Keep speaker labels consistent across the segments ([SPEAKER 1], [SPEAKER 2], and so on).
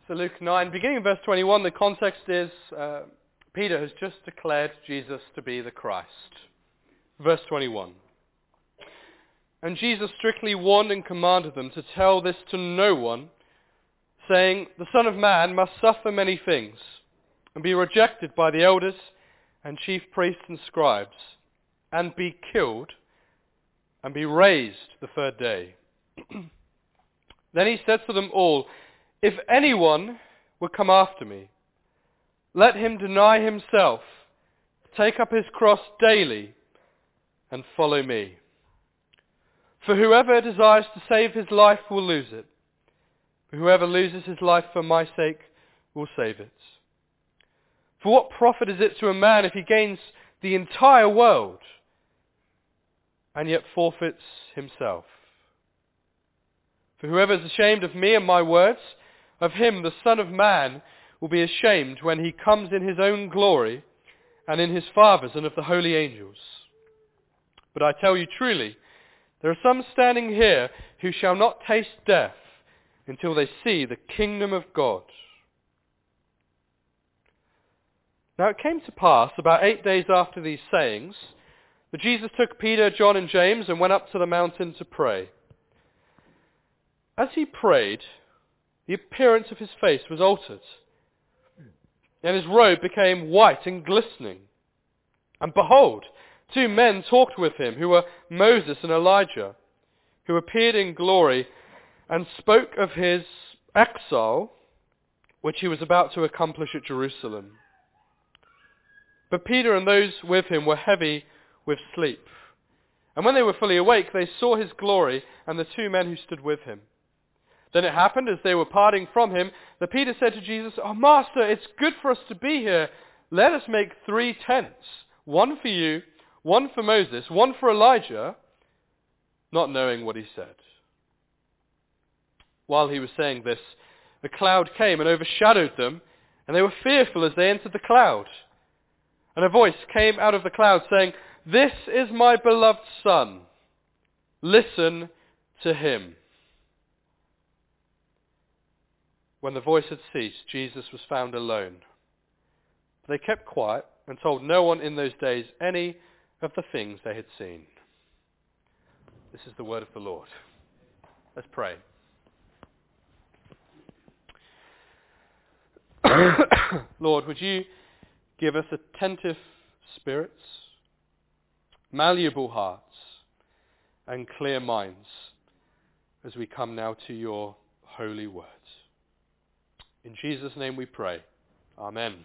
[SPEAKER 1] So Luke 9, beginning in verse 21, the context is Peter has just declared Jesus to be the Christ. Verse 21. And Jesus strictly warned and commanded them to tell this to no one, saying, the Son of Man must suffer many things, and be rejected by the elders and chief priests and scribes, and be killed, and be raised the third day. Then he said to them all, if anyone would come after me, let him deny himself, take up his cross daily, and follow me. For whoever desires to save his life will lose it. But whoever loses his life for my sake will save it. For what profit is it to a man if he gains the entire world and yet forfeits himself? For whoever is ashamed of me and my words, of him the Son of Man will be ashamed when he comes in his own glory and in his Father's and of the holy angels. But I tell you truly, there are some standing here who shall not taste death until they see the kingdom of God. Now it came to pass, about 8 days after these sayings, that Jesus took Peter, John, and James and went up to the mountain to pray. As he prayed, the appearance of his face was altered, and his robe became white and glistening. And behold, 2 men talked with him, who were Moses and Elijah, who appeared in glory and spoke of his exile, which he was about to accomplish at Jerusalem. But Peter and those with him were heavy with sleep. And when they were fully awake, they saw his glory and the 2 men who stood with him. Then it happened, as they were parting from him, that Peter said to Jesus, "Oh, Master, it's good for us to be here. Let us make 3 tents, one for you, one for Moses, one for Elijah," not knowing what he said. While he was saying this, a cloud came and overshadowed them, and they were fearful as they entered the cloud. And a voice came out of the cloud saying, "This is my beloved Son. Listen to him." When the voice had ceased, Jesus was found alone. They kept quiet and told no one in those days any of the things they had seen. This is the word of the Lord. Let's pray. Lord, would you give us attentive spirits, malleable hearts, and clear minds as we come now to your holy words. In Jesus' name we pray. Amen.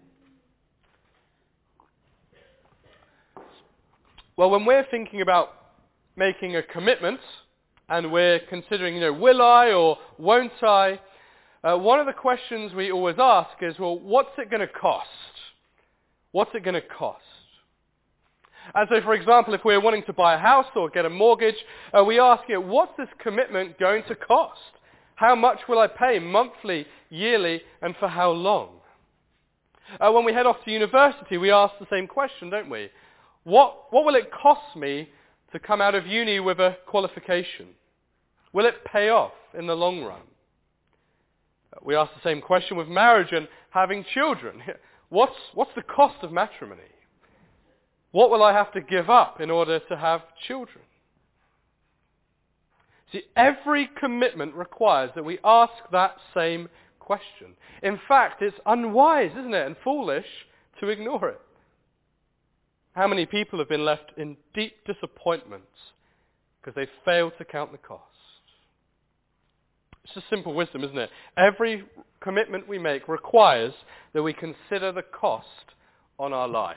[SPEAKER 1] Well, when we're thinking about making a commitment and we're considering, will I or won't I, one of the questions we always ask is, well, what's it going to cost? What's it going to cost? And so, for example, if we're wanting to buy a house or get a mortgage, we ask, what's this commitment going to cost? How much will I pay monthly, yearly, and for how long? When we head off to university, we ask the same question, don't we? What will it cost me to come out of uni with a qualification? Will it pay off in the long run? We ask the same question with marriage and having children. What's the cost of matrimony? What will I have to give up in order to have children? See, every commitment requires that we ask that same question. In fact, it's unwise, isn't it, and foolish to ignore it. How many people have been left in deep disappointments because they failed to count the cost? It's just simple wisdom, isn't it? Every commitment we make requires that we consider the cost on our lives.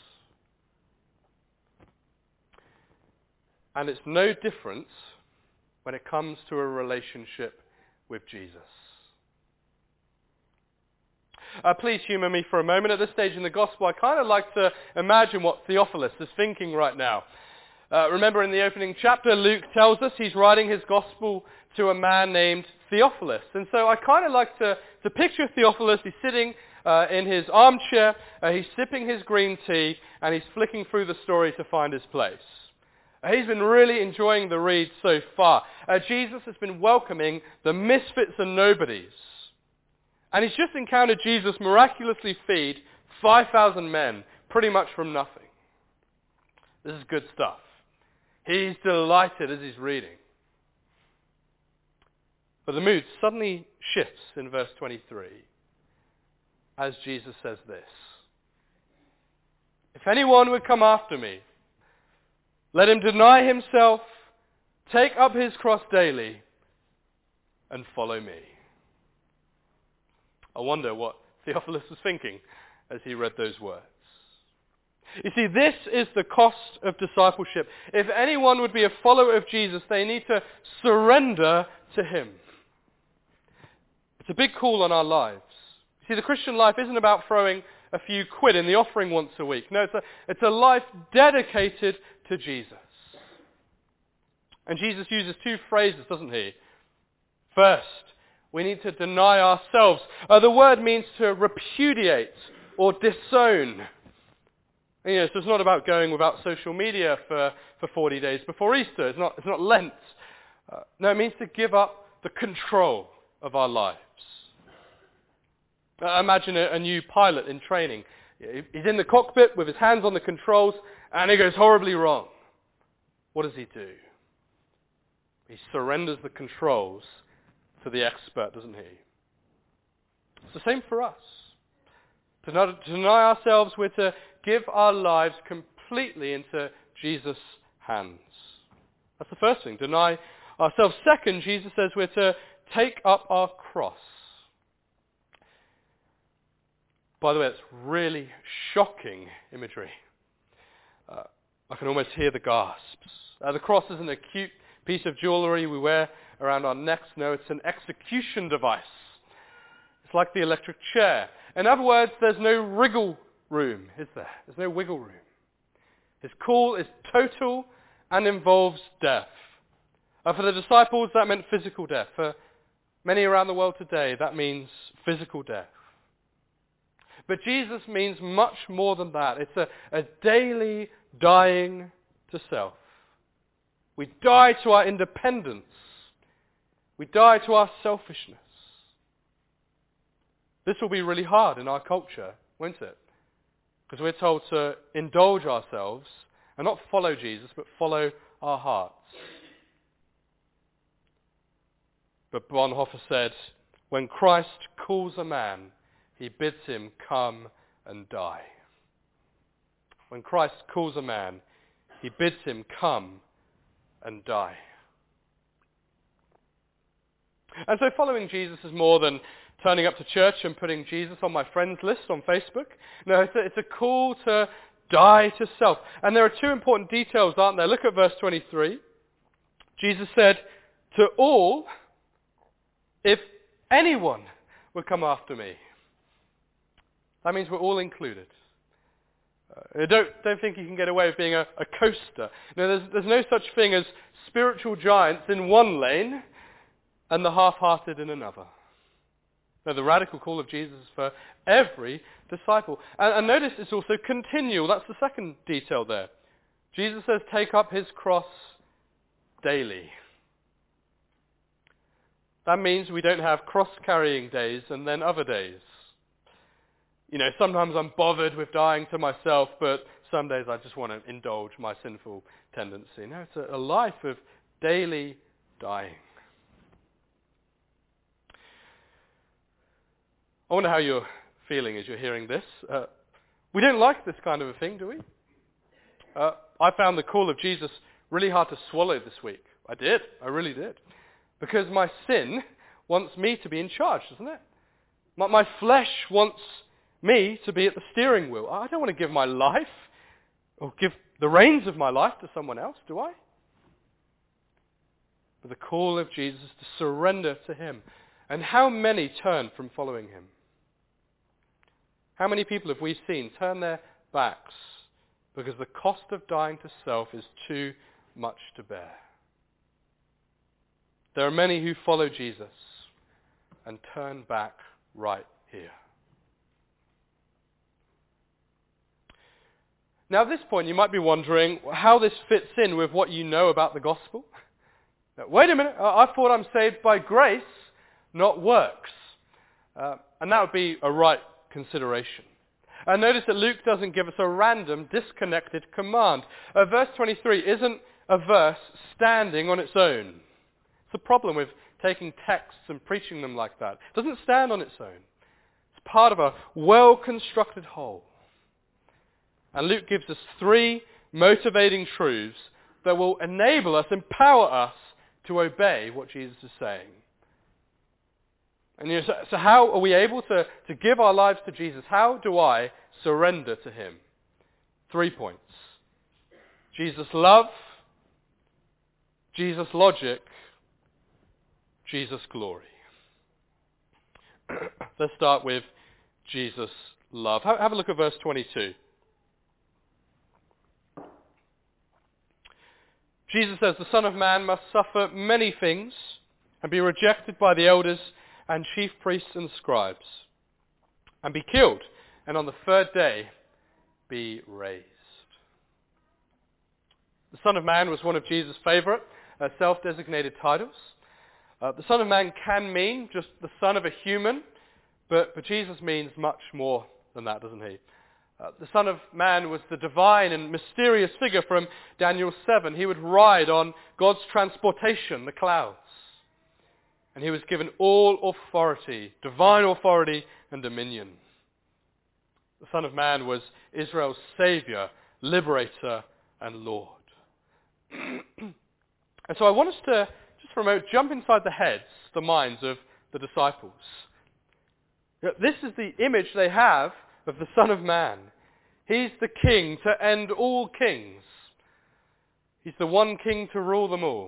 [SPEAKER 1] And it's no different when it comes to a relationship with Jesus. Please humour me for a moment. At this stage in the Gospel, I kind of like to imagine what Theophilus is thinking right now. Remember in the opening chapter, Luke tells us he's writing his Gospel to a man named Theophilus. And so I kind of like to picture Theophilus. He's sitting in his armchair, he's sipping his green tea, and he's flicking through the story to find his place. He's been really enjoying the read so far. Jesus has been welcoming the misfits and nobodies. And he's just encountered Jesus miraculously feed 5,000 men, pretty much from nothing. This is good stuff. He's delighted as he's reading. But the mood suddenly shifts in verse 23 as Jesus says this. If anyone would come after me, let him deny himself, take up his cross daily, and follow me. I wonder what Theophilus was thinking as he read those words. You see, this is the cost of discipleship. If anyone would be a follower of Jesus, they need to surrender to him. It's a big call on our lives. See, the Christian life isn't about throwing a few quid in the offering once a week. No, it's a life dedicated to Jesus. And Jesus uses two phrases, doesn't he? First, we need to deny ourselves. The word means to repudiate or disown. So it's not about going without social media for 40 days before Easter. It's not Lent. No, it means to give up the control of our lives. Imagine a new pilot in training. He's in the cockpit with his hands on the controls and it goes horribly wrong. What does he do? He surrenders the controls to the expert, doesn't he? It's the same for us. To deny ourselves, we're to give our lives completely into Jesus' hands. That's the first thing, deny ourselves. Second, Jesus says we're to take up our cross. By the way, it's really shocking imagery. I can almost hear the gasps. The cross isn't a cute piece of jewelry we wear around our necks. No, it's an execution device. It's like the electric chair. In other words, there's no wriggle room, is there? There's no wiggle room. His call is total and involves death. For the disciples, that meant physical death. For many around the world today, that means physical death. But Jesus means much more than that. It's a daily dying to self. We die to our independence. We die to our selfishness. This will be really hard in our culture, won't it? Because we're told to indulge ourselves and not follow Jesus, but follow our hearts. But Bonhoeffer said, when Christ calls a man, he bids him come and die. When Christ calls a man, he bids him come and die. And so following Jesus is more than turning up to church and putting Jesus on my friends list on Facebook. No, it's a call to die to self. And there are two important details, aren't there? Look at verse 23. Jesus said, to all, if anyone would come after me. That means we're all included. Don't think you can get away with being a coaster. No, there's no such thing as spiritual giants in one lane and the half-hearted in another. No, the radical call of Jesus is for every disciple. And notice it's also continual. That's the second detail there. Jesus says, take up his cross daily. That means we don't have cross-carrying days and then other days. Sometimes I'm bothered with dying to myself, but some days I just want to indulge my sinful tendency. No, it's a life of daily dying. I wonder how you're feeling as you're hearing this. We don't like this kind of a thing, do we? I found the call of Jesus really hard to swallow this week. I really did. Because my sin wants me to be in charge, doesn't it? My flesh wants me to be at the steering wheel. I don't want to give my life or give the reins of my life to someone else, do I? But the call of Jesus is to surrender to him. And how many turn from following him? How many people have we seen turn their backs because the cost of dying to self is too much to bear? There are many who follow Jesus and turn back right here. Now at this point you might be wondering how this fits in with what you know about the gospel. Now, wait a minute, I thought I'm saved by grace, not works. And that would be a right consideration. And notice that Luke doesn't give us a random, disconnected command. Verse 23 isn't a verse standing on its own. It's a problem with taking texts and preaching them like that. It doesn't stand on its own. It's part of a well-constructed whole. And Luke gives us 3 motivating truths that will enable us, empower us to obey what Jesus is saying. And so how are we able to give our lives to Jesus? How do I surrender to him? 3 points. Jesus' love, Jesus' logic, Jesus' glory. Let's start with Jesus' love. Have a look at verse 22. Jesus says, the Son of Man must suffer many things and be rejected by the elders and chief priests and scribes, and be killed, and on the 3rd day be raised. The Son of Man was one of Jesus' favorite self-designated titles. The Son of Man can mean just the son of a human, but Jesus means much more than that, doesn't he? The Son of Man was the divine and mysterious figure from Daniel 7. He would ride on God's transportation, the clouds. And he was given all authority, divine authority and dominion. The Son of Man was Israel's Savior, liberator and Lord. And so I want us to, just for a moment, jump inside the heads, the minds of the disciples. This is the image they have of the Son of Man. He's the king to end all kings. He's the one king to rule them all.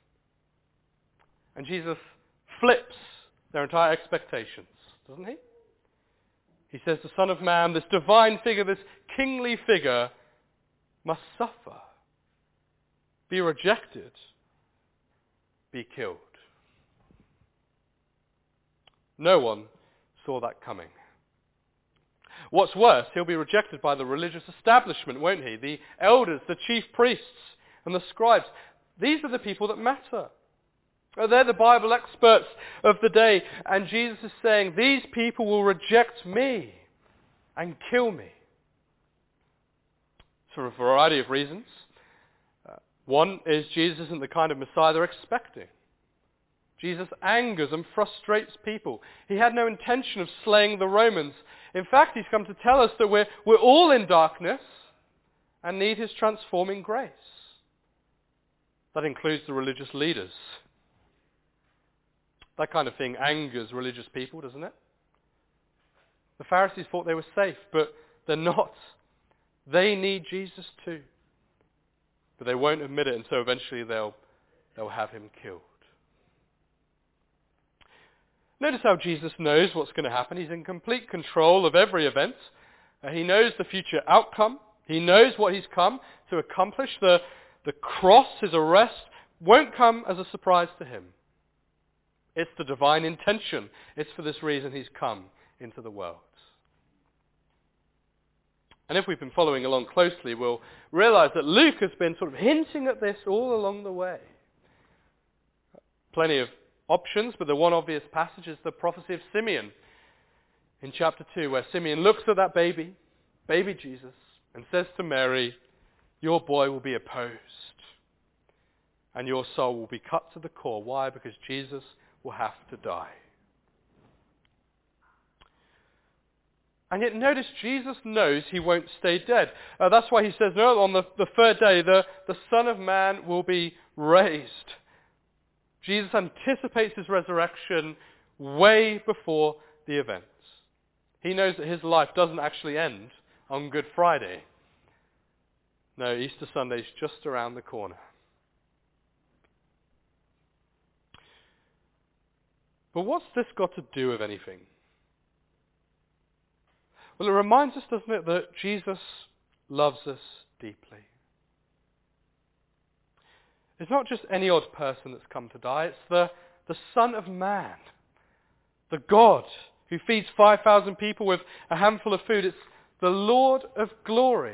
[SPEAKER 1] And Jesus flips their entire expectations, doesn't he? He says the Son of Man, this divine figure, this kingly figure, must suffer, be rejected, be killed. No one saw that coming. What's worse, he'll be rejected by the religious establishment, won't he? The elders, the chief priests, and the scribes. These are the people that matter. They're the Bible experts of the day, and Jesus is saying, these people will reject me and kill me. For a variety of reasons. One is Jesus isn't the kind of Messiah they're expecting. Jesus angers and frustrates people. He had no intention of slaying the Romans. In fact, he's come to tell us that we're all in darkness and need his transforming grace. That includes the religious leaders. That kind of thing angers religious people, doesn't it? The Pharisees thought they were safe, but they're not. They need Jesus too. But they won't admit it, and so eventually they'll have him killed. Notice how Jesus knows what's going to happen. He's in complete control of every event. He knows the future outcome. He knows what he's come to accomplish. The cross, his arrest, won't come as a surprise to him. It's the divine intention. It's for this reason he's come into the world. And if we've been following along closely, we'll realize that Luke has been sort of hinting at this all along the way. Plenty of options, but the one obvious passage is the prophecy of Simeon in chapter 2, where Simeon looks at that baby Jesus, and says to Mary, your boy will be opposed, and your soul will be cut to the core. Why? Because Jesus will have to die. And yet notice Jesus knows he won't stay dead. That's why he says, no, on the 3rd day, the Son of Man will be raised. Jesus anticipates his resurrection way before the events. He knows that his life doesn't actually end on Good Friday. No, Easter Sunday's just around the corner. But what's this got to do with anything? Well, it reminds us, doesn't it, that Jesus loves us deeply. It's not just any odd person that's come to die. It's the Son of Man, the God who feeds 5,000 people with a handful of food. It's the Lord of glory.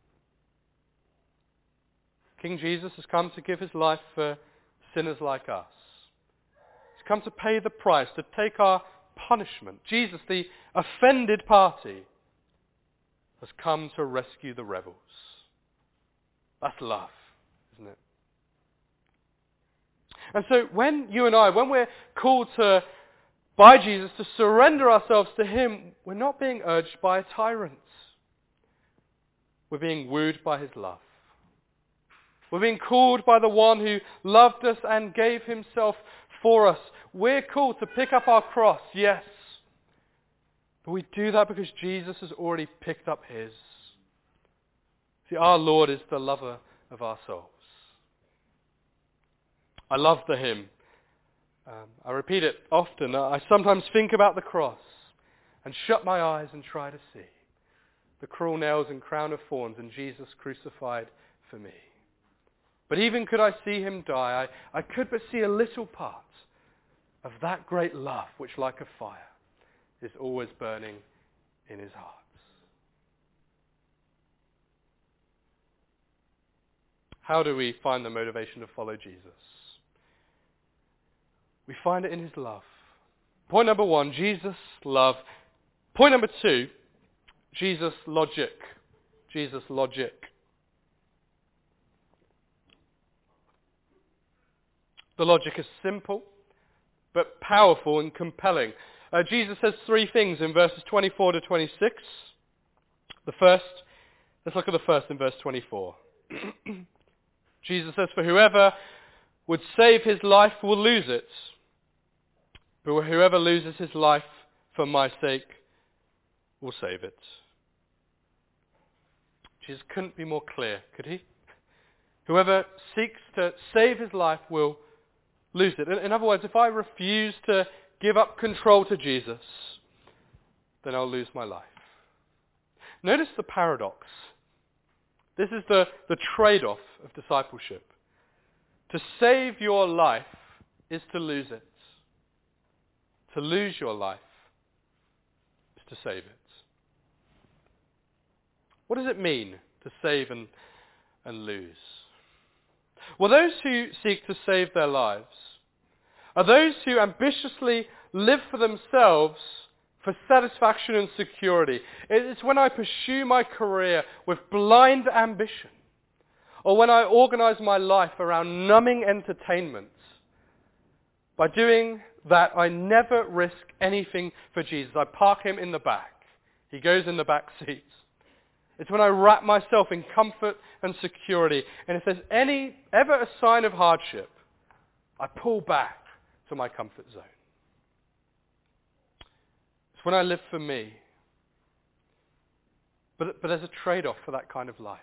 [SPEAKER 1] King Jesus has come to give his life for sinners like us. He's come to pay the price, to take our punishment. Jesus, the offended party, has come to rescue the rebels. That's love, isn't it? And so when you and I, when we're called by Jesus to surrender ourselves to him, we're not being urged by a tyrant. We're being wooed by his love. We're being called by the one who loved us and gave himself for us. We're called to pick up our cross, yes. But we do that because Jesus has already picked up his. See, our Lord is the lover of our souls. I love the hymn. I repeat it often. I sometimes think about the cross and shut my eyes and try to see the cruel nails and crown of thorns and Jesus crucified for me. But even could I see him die, I could but see a little part of that great love which like a fire is always burning in his heart. How do we find the motivation to follow Jesus? We find it in his love. Point number 1, Jesus' love. Point number 2, Jesus' logic. Jesus' logic. The logic is simple, but powerful and compelling. Jesus says 3 things in verses 24 to 26. The first, let's look at the first in verse 24. Jesus says, "For whoever would save his life will lose it, but whoever loses his life for my sake will save it." Jesus couldn't be more clear, could he? Whoever seeks to save his life will lose it. In other words, if I refuse to give up control to Jesus, then I'll lose my life. Notice the paradox. This is the trade-off of discipleship. To save your life is to lose it. To lose your life is to save it. What does it mean to save and lose? Well, those who seek to save their lives are those who ambitiously live for themselves for satisfaction and security. It's when I pursue my career with blind ambition, or when I organize my life around numbing entertainment. By doing that, I never risk anything for Jesus. I park him in the back. He goes in the back seat. It's when I wrap myself in comfort and security. And if there's ever a sign of hardship, I pull back to my comfort zone. It's when I live for me. But there's a trade-off for that kind of life.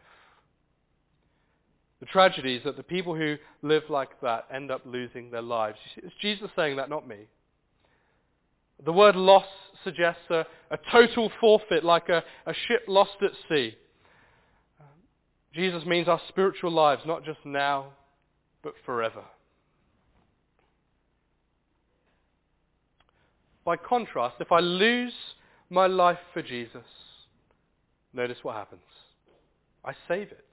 [SPEAKER 1] The tragedy is that the people who live like that end up losing their lives. It's Jesus saying that, not me. The word loss suggests a total forfeit, like a ship lost at sea. Jesus means our spiritual lives, not just now, but forever. By contrast, if I lose my life for Jesus, notice what happens. I save it.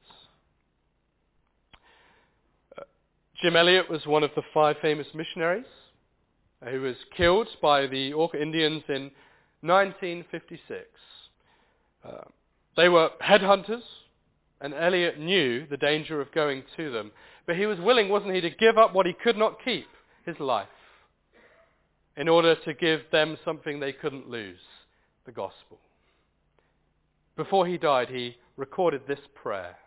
[SPEAKER 1] Jim Elliot was one of the 5 famous missionaries who was killed by the Auca Indians in 1956. They were headhunters, and Elliot knew the danger of going to them. But he was willing, wasn't he, to give up what he could not keep, his life, in order to give them something they couldn't lose, the gospel. Before he died, he recorded this prayer.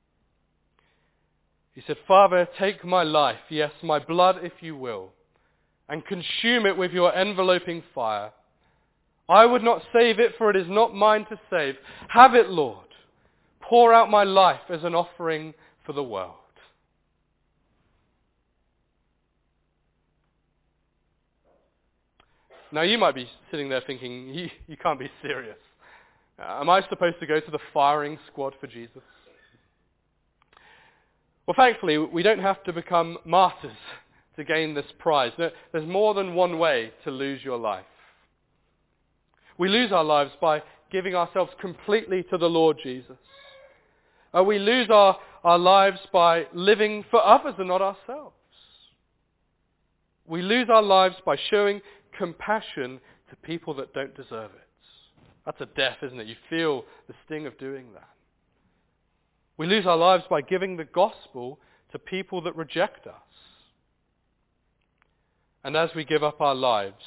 [SPEAKER 1] He said, "Father, take my life, yes, my blood if you will, and consume it with your enveloping fire. I would not save it, for it is not mine to save. Have it, Lord. Pour out my life as an offering for the world." Now you might be sitting there thinking, you can't be serious. Am I supposed to go to the firing squad for Jesus? Well, thankfully, we don't have to become martyrs to gain this prize. There's more than one way to lose your life. We lose our lives by giving ourselves completely to the Lord Jesus. We lose our lives by living for others and not ourselves. We lose our lives by showing compassion to people that don't deserve it. That's a death, isn't it? You feel the sting of doing that. We lose our lives by giving the gospel to people that reject us. And as we give up our lives,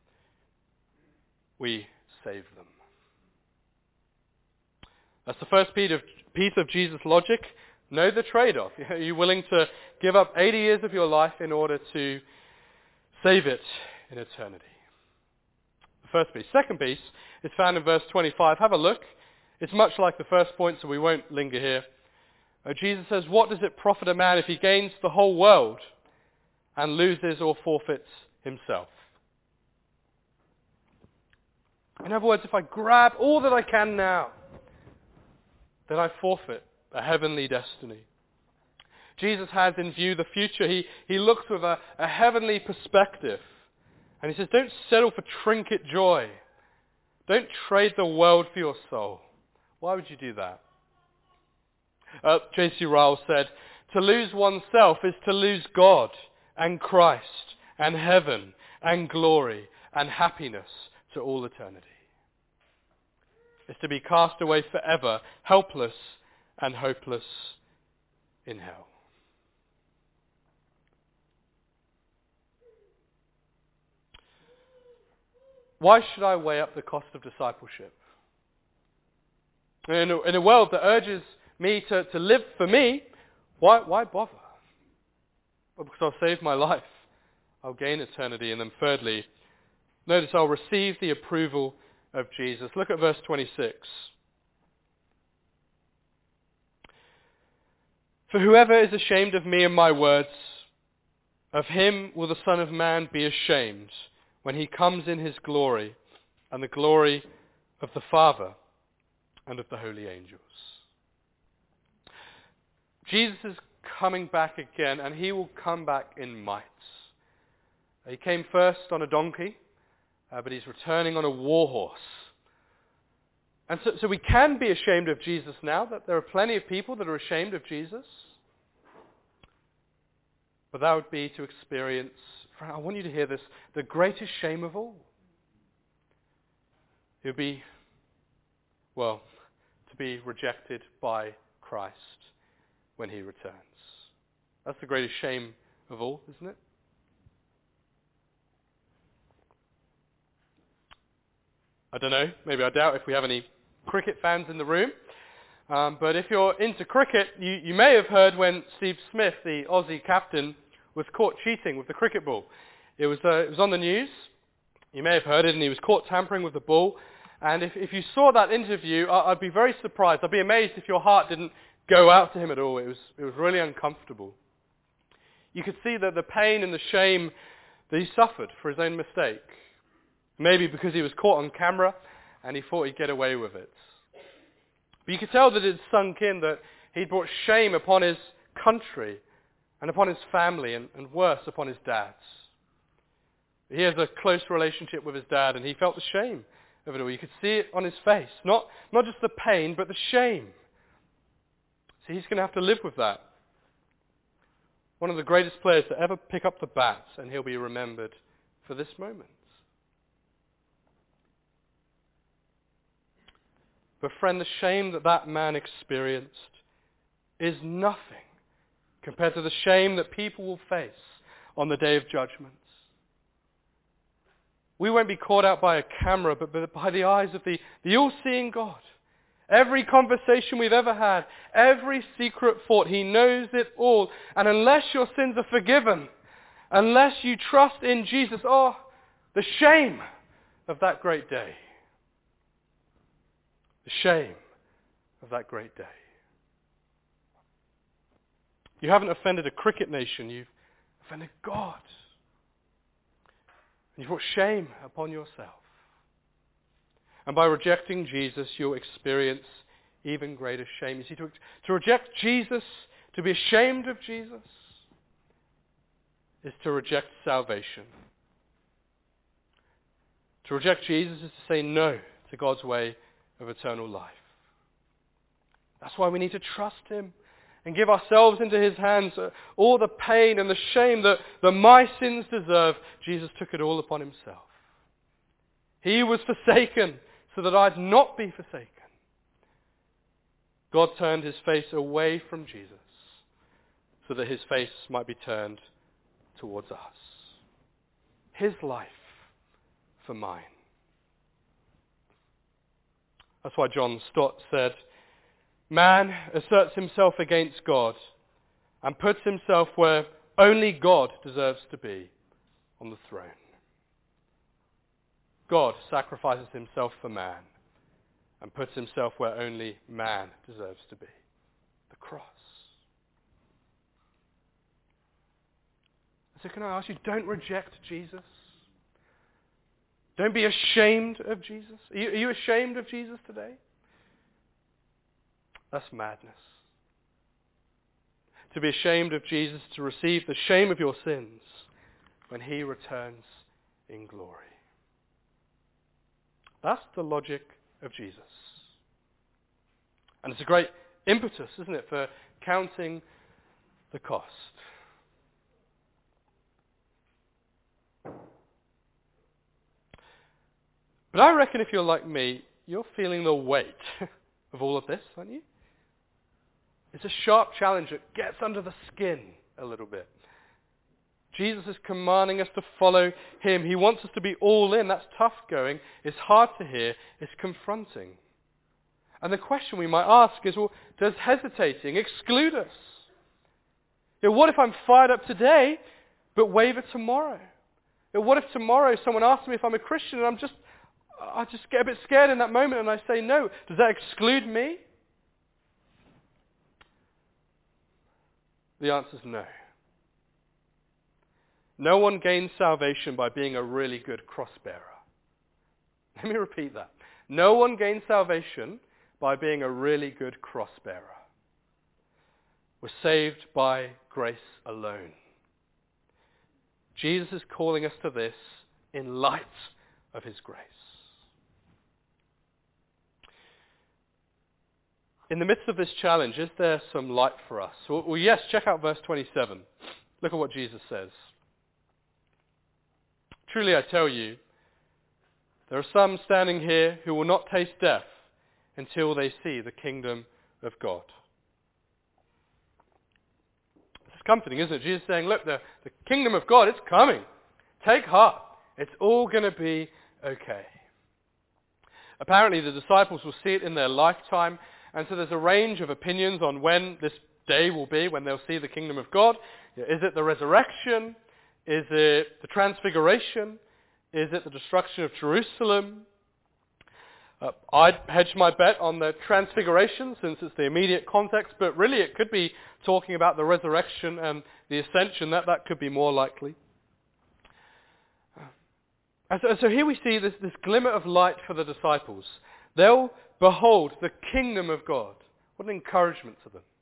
[SPEAKER 1] we save them. That's the first piece of Jesus' logic. Know the trade-off. Are you willing to give up 80 years of your life in order to save it in eternity? The first piece. Second piece is found in verse 25. Have a look. It's much like the first point, so we won't linger here. Jesus says, what does it profit a man if he gains the whole world and loses or forfeits himself? In other words, if I grab all that I can now, then I forfeit a heavenly destiny. Jesus has in view the future. He looks with a heavenly perspective. And he says, don't settle for trinket joy. Don't trade the world for your soul. Why would you do that? J.C. Ryle said, to lose oneself is to lose God and Christ and heaven and glory and happiness to all eternity. It's to be cast away forever, helpless and hopeless in hell. Why should I weigh up the cost of discipleship? In a world that urges me to live for me, why bother? Well, because I'll save my life. I'll gain eternity. And then thirdly, notice I'll receive the approval of Jesus. Look at verse 26. For whoever is ashamed of me and my words, of him will the Son of Man be ashamed when he comes in his glory and the glory of the Father and of the holy angels. Jesus is coming back again, and he will come back in might. He came first on a donkey, but he's returning on a war horse. And so we can be ashamed of Jesus now, that there are plenty of people that are ashamed of Jesus. But that would be to experience, friend, I want you to hear this, the greatest shame of all. It would be, to be rejected by Christ when he returns. That's the greatest shame of all, isn't it? I don't know, maybe I doubt if we have any cricket fans in the room. But if you're into cricket, you may have heard when Steve Smith, the Aussie captain, was caught cheating with the cricket ball. It was on the news. You may have heard it, and he was caught tampering with the ball. And if you saw that interview, I'd be very surprised. I'd be amazed if your heart didn't go out to him at all. It was really uncomfortable. You could see the pain and the shame that he suffered for his own mistake. Maybe because he was caught on camera and he thought he'd get away with it. But you could tell that it sunk in, that he'd brought shame upon his country and upon his family and worse, upon his dad's. He has a close relationship with his dad, and he felt the shame of it all. You could see it on his face. Not just the pain, but the shame. So he's going to have to live with that. One of the greatest players to ever pick up the bat, and he'll be remembered for this moment. But friend, the shame that man experienced is nothing compared to the shame that people will face on the day of judgment. We won't be caught out by a camera, but by the eyes of the all-seeing God. Every conversation we've ever had, every secret thought, he knows it all. And unless your sins are forgiven, unless you trust in Jesus, the shame of that great day. The shame of that great day. You haven't offended a cricket nation, you've offended God. You've brought shame upon yourself. And by rejecting Jesus, you'll experience even greater shame. You see, to reject Jesus, to be ashamed of Jesus, is to reject salvation. To reject Jesus is to say no to God's way of eternal life. That's why we need to trust him and give ourselves into his hands. All the pain and the shame that my sins deserve, Jesus took it all upon himself. He was forsaken so that I'd not be forsaken. God turned his face away from Jesus so that his face might be turned towards us. His life for mine. That's why John Stott said, man asserts himself against God and puts himself where only God deserves to be, on the throne. God sacrifices himself for man and puts himself where only man deserves to be, the cross. So can I ask you, don't reject Jesus. Don't be ashamed of Jesus. Are you ashamed of Jesus today? That's madness. To be ashamed of Jesus, to receive the shame of your sins when he returns in glory. That's the logic of Jesus. And it's a great impetus, isn't it, for counting the cost. But I reckon if you're like me, you're feeling the weight of all of this, aren't you? It's a sharp challenge that gets under the skin a little bit. Jesus is commanding us to follow him. He wants us to be all in. That's tough going. It's hard to hear. It's confronting. And the question we might ask is, well, does hesitating exclude us? You know, what if I'm fired up today, but waver tomorrow? You know, what if tomorrow someone asks me if I'm a Christian and I just get a bit scared in that moment and I say no? Does that exclude me? The answer is no. No one gains salvation by being a really good cross bearer. Let me repeat that. No one gains salvation by being a really good cross bearer. We're saved by grace alone. Jesus is calling us to this in light of his grace. In the midst of this challenge, is there some light for us? Well, yes, check out verse 27. Look at what Jesus says. Truly I tell you, there are some standing here who will not taste death until they see the kingdom of God. It's comforting, isn't it? Jesus saying, look, the kingdom of God, it's coming. Take heart. It's all going to be okay. Apparently the disciples will see it in their lifetime, and so there's a range of opinions on when this day will be, when they'll see the kingdom of God. Is it the resurrection? Is it the transfiguration? Is it the destruction of Jerusalem? I'd hedge my bet on the transfiguration since it's the immediate context, but really it could be talking about the resurrection and the ascension. That could be more likely. And so here we see this glimmer of light for the disciples. They'll behold the kingdom of God. What an encouragement to them.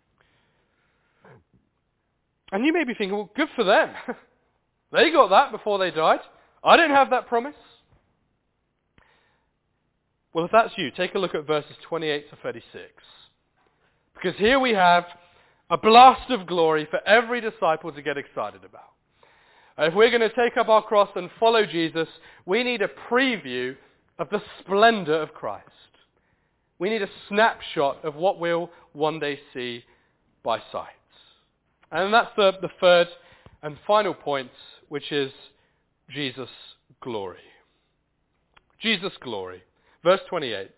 [SPEAKER 1] And you may be thinking, well, good for them. They got that before they died. I didn't have that promise. Well, if that's you, take a look at verses 28 to 36. Because here we have a blast of glory for every disciple to get excited about. If we're going to take up our cross and follow Jesus, we need a preview of the splendor of Christ. We need a snapshot of what we'll one day see by sight. And that's the third and final point, which is Jesus' glory. Jesus' glory. Verse 28.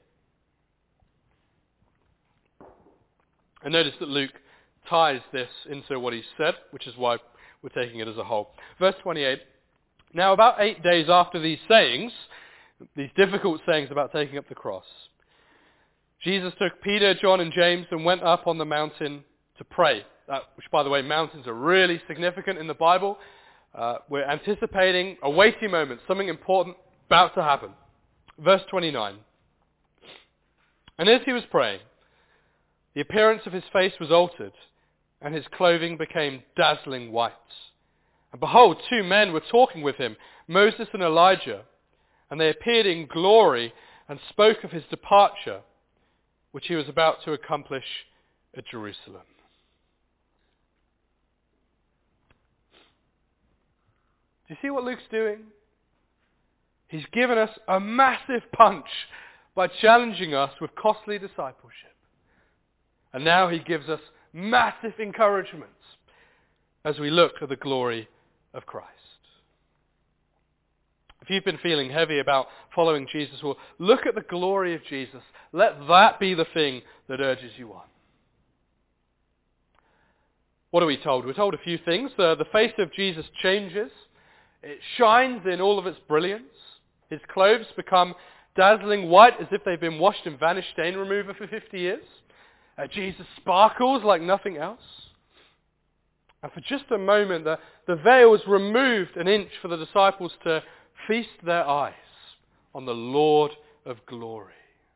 [SPEAKER 1] And notice that Luke ties this into what he said, which is why we're taking it as a whole. Verse 28. Now about 8 days after these sayings, these difficult sayings about taking up the cross, Jesus took Peter, John and James and went up on the mountain to pray. Which, by the way, mountains are really significant in the Bible. We're anticipating a weighty moment, something important about to happen. Verse 29. And as he was praying, the appearance of his face was altered, and his clothing became dazzling white. And behold, 2 men were talking with him, Moses and Elijah, and they appeared in glory and spoke of his departure, which he was about to accomplish at Jerusalem. Do you see what Luke's doing? He's given us a massive punch by challenging us with costly discipleship. And now he gives us massive encouragement as we look at the glory of Christ. If you've been feeling heavy about following Jesus, well, look at the glory of Jesus. Let that be the thing that urges you on. What are we told? We're told a few things. The face of Jesus changes. It shines in all of its brilliance. His clothes become dazzling white as if they've been washed in Vanish stain remover for 50 years. Jesus sparkles like nothing else. And for just a moment, the veil was removed an inch for the disciples to feast their eyes on the Lord of glory.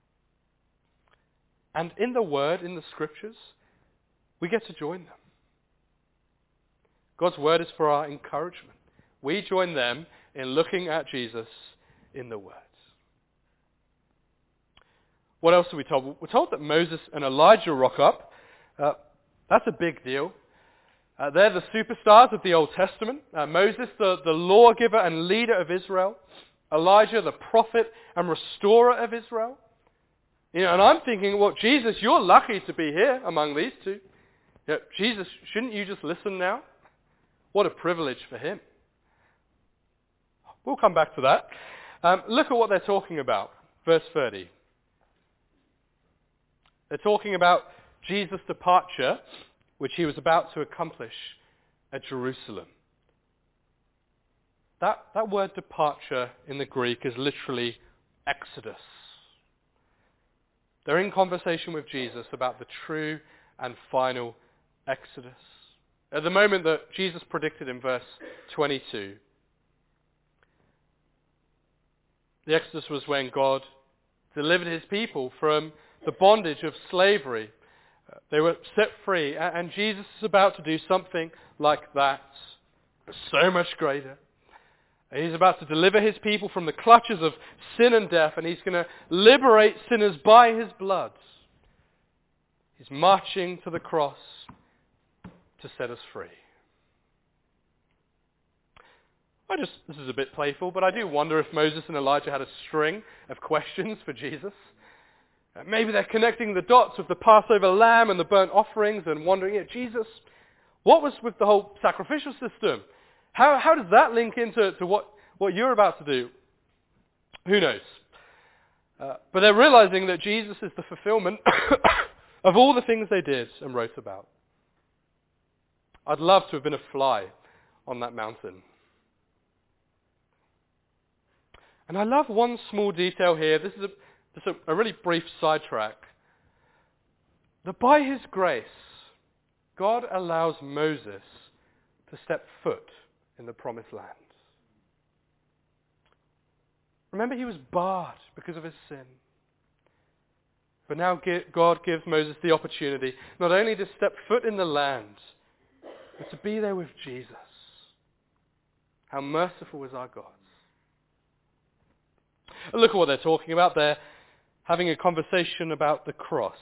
[SPEAKER 1] And in the Word, in the Scriptures, we get to join them. God's Word is for our encouragement. We join them in looking at Jesus in the Word. What else are we told? We're told that Moses and Elijah rock up. That's a big deal. They're the superstars of the Old Testament. Moses, the lawgiver and leader of Israel. Elijah, the prophet and restorer of Israel. And I'm thinking, well, Jesus, you're lucky to be here among these two. Jesus, shouldn't you just listen now? What a privilege for him. We'll come back to that. Look at what they're talking about. Verse 30. They're talking about Jesus' departure, which he was about to accomplish at Jerusalem. That word departure in the Greek is literally exodus. They're in conversation with Jesus about the true and final exodus. At the moment that Jesus predicted in verse 22, the exodus was when God delivered his people from the bondage of slavery. They were set free, and Jesus is about to do something like that, but so much greater. He's about to deliver his people from the clutches of sin and death, and he's going to liberate sinners by his blood. He's marching to the cross to set us free. This is a bit playful, but I do wonder if Moses and Elijah had a string of questions for Jesus. Maybe they're connecting the dots with the Passover lamb and the burnt offerings and wondering, Jesus, what was with the whole sacrificial system? How does that link into what you're about to do? Who knows? But they're realizing that Jesus is the fulfillment of all the things they did and wrote about. I'd love to have been a fly on that mountain. And I love one small detail here. This is a really brief sidetrack. That by his grace, God allows Moses to step foot in the promised land. Remember, he was barred because of his sin. But now God gives Moses the opportunity not only to step foot in the land, but to be there with Jesus. How merciful is our God. Look at what they're talking about. They're having a conversation about the cross.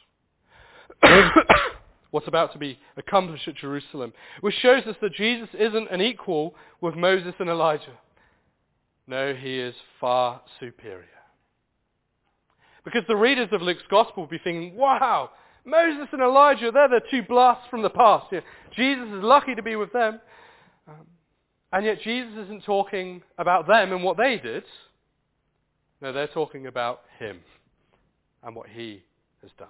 [SPEAKER 1] What's about to be accomplished at Jerusalem. Which shows us that Jesus isn't an equal with Moses and Elijah. No, he is far superior. Because the readers of Luke's Gospel will be thinking, wow, Moses and Elijah, they're the two blasts from the past. Jesus is lucky to be with them. And yet Jesus isn't talking about them and what they did. No, they're talking about him and what he has done.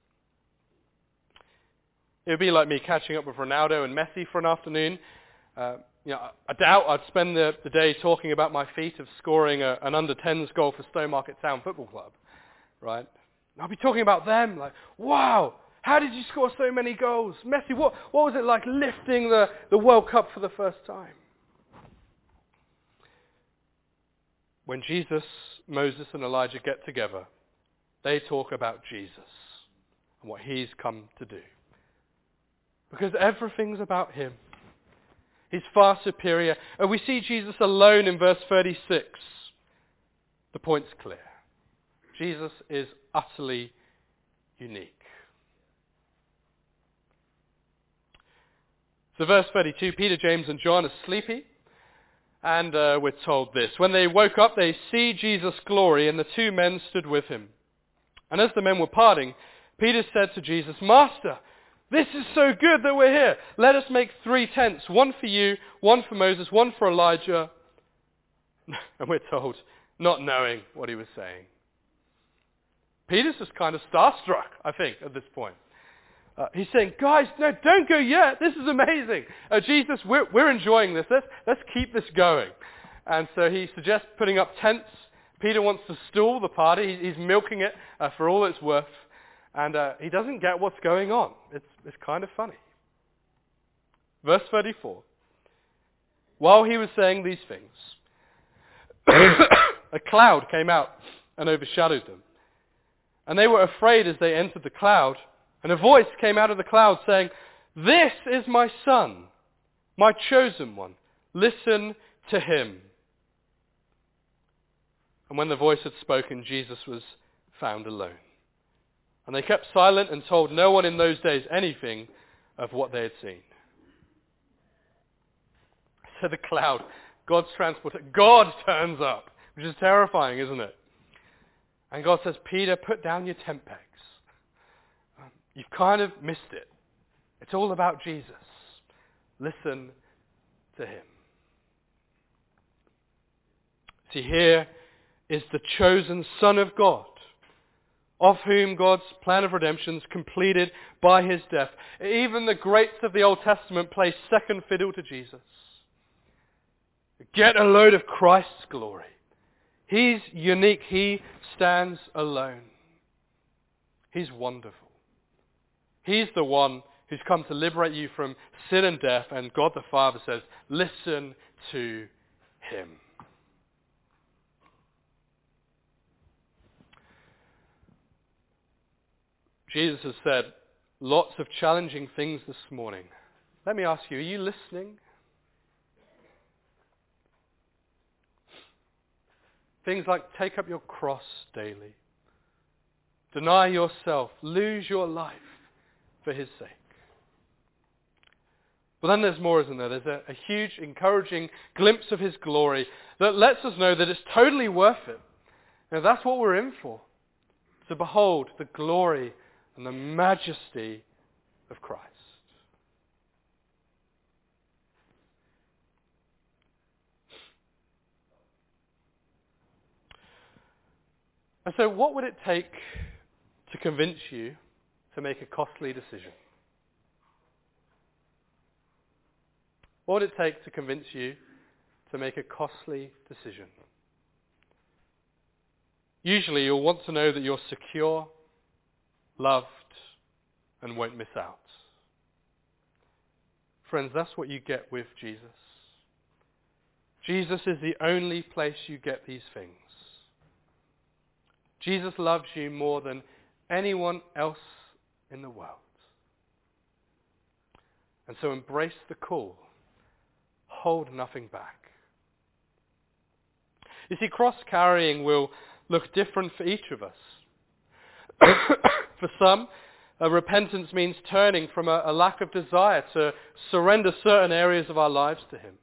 [SPEAKER 1] It would be like me catching up with Ronaldo and Messi for an afternoon. I doubt I'd spend the day talking about my feat of scoring an under-10s goal for Stowmarket Town Football Club, right? I'll be talking about them, like, wow, how did you score so many goals? Messi, what was it like lifting the World Cup for the first time? When Jesus, Moses and Elijah get together, they talk about Jesus and what he's come to do. Because everything's about him. He's far superior. And we see Jesus alone in verse 36. The point's clear. Jesus is utterly unique. So verse 32, Peter, James and John are sleepy. And we're told this. When they woke up, they see Jesus' glory, and the two men stood with him. And as the men were parting, Peter said to Jesus, "Master, this is so good that we're here. Let us make 3 tents, one for you, one for Moses, one for Elijah." And we're told, not knowing what he was saying. Peter's just kind of starstruck, I think, at this point. He's saying, "Guys, no, don't go yet. This is amazing. Jesus, we're enjoying this. Let's keep this going." And so he suggests putting up tents. Peter wants to stall the party. He's milking it for all it's worth. And he doesn't get what's going on. It's kind of funny. Verse 34. While he was saying these things, a cloud came out and overshadowed them. And they were afraid as they entered the cloud. And a voice came out of the cloud saying, "This is my son, my chosen one. Listen to him." And when the voice had spoken, Jesus was found alone. And they kept silent and told no one in those days anything of what they had seen. So the cloud, God's transporter, God turns up, which is terrifying, isn't it? And God says, "Peter, put down your tent pegs. You've kind of missed it. It's all about Jesus. Listen to him." See, here is the chosen Son of God, of whom God's plan of redemption is completed by his death. Even the greats of the Old Testament play second fiddle to Jesus. Get a load of Christ's glory. He's unique. He stands alone. He's wonderful. He's the one who's come to liberate you from sin and death, and God the Father says, listen to him. Jesus has said lots of challenging things this morning. Let me ask you, are you listening? Things like take up your cross daily, deny yourself, lose your life for his sake. But then there's more, isn't there? There's a huge, encouraging glimpse of his glory that lets us know that it's totally worth it. And that's what we're in for, to behold the glory and the majesty of Christ. And so what would it take to convince you to make a costly decision? What would it take to convince you to make a costly decision? Usually you'll want to know that you're secure, loved, and won't miss out. Friends, that's what you get with Jesus. Jesus is the only place you get these things. Jesus loves you more than anyone else in the world. And so embrace the call. Hold nothing back. You see, cross carrying will look different for each of us. For some, repentance means turning from a lack of desire to surrender certain areas of our lives to him.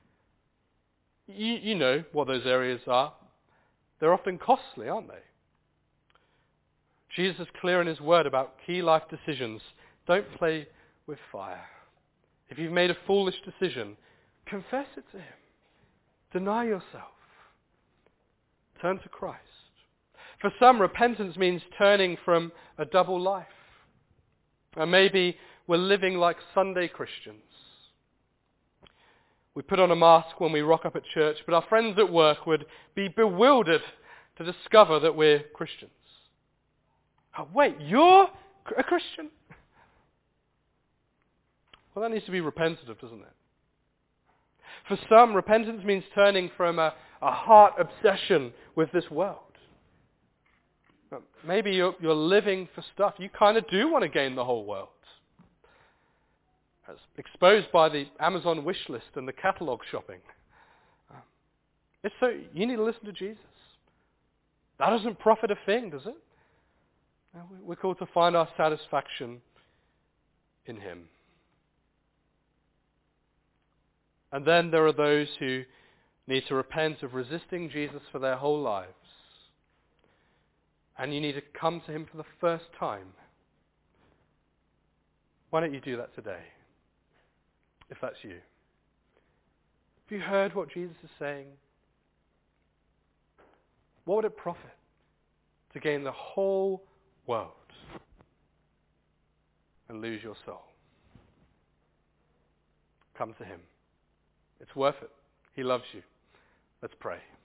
[SPEAKER 1] You know what those areas are. They're often costly, aren't they? Jesus is clear in his word about key life decisions. Don't play with fire. If you've made a foolish decision, confess it to him. Deny yourself. Turn to Christ. For some, repentance means turning from a double life. And maybe we're living like Sunday Christians. We put on a mask when we rock up at church, but our friends at work would be bewildered to discover that we're Christians. Oh, wait, you're a Christian? Well, that needs to be repented of, doesn't it? For some, repentance means turning from a heart obsession with this world. Maybe you're living for stuff. You kind of do want to gain the whole world. As exposed by the Amazon wish list and the catalog shopping. It's so you need to listen to Jesus. That doesn't profit a thing, does it? We're called to find our satisfaction in him. And then there are those who need to repent of resisting Jesus for their whole lives, and you need to come to him for the first time, why don't you do that today, if that's you? Have you heard what Jesus is saying? What would it profit to gain the whole world and lose your soul? Come to him. It's worth it. He loves you. Let's pray.